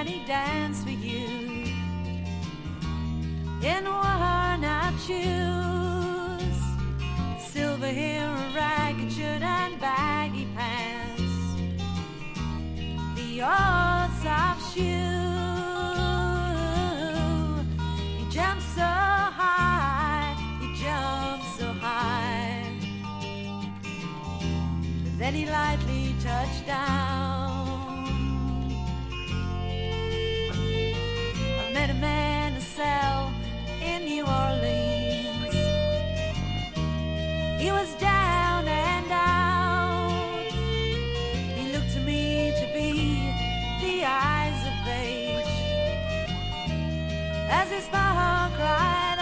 and he danced for you in worn-out shoes, silver hair, a ragged shirt and baggy pants, the old soft shoe. He jumped so high, he jumped so high, then he lightly touched down. I met a man in a cell in New Orleans. He was down and out. He looked to me to be the eyes of age as his mouth cried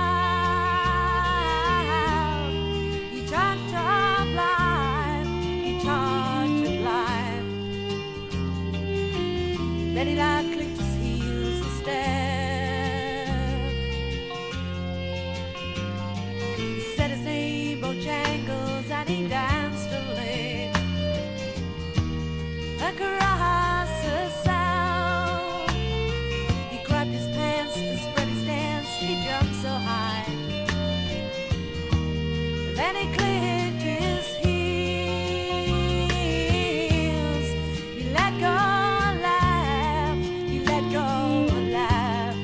out. He talked of life, he talked of life. Then he loud clicked his heels and stepped. He said his name Bojangles and he danced a lick across the cell. He grabbed his pants and spread his dance. He jumped so high, then he clicked his heels. He let go a laugh, he let go a laugh,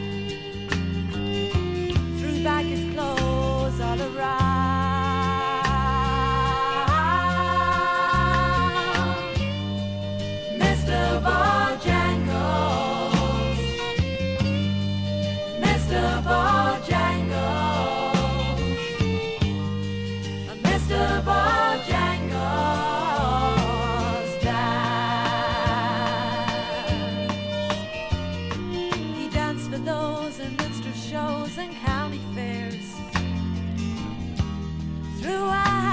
threw back his clothes all around. Mr. Bojangles, Mr. Bojangles, Mr. Bojangles danced. He danced for those in minstrel shows and county fairs throughout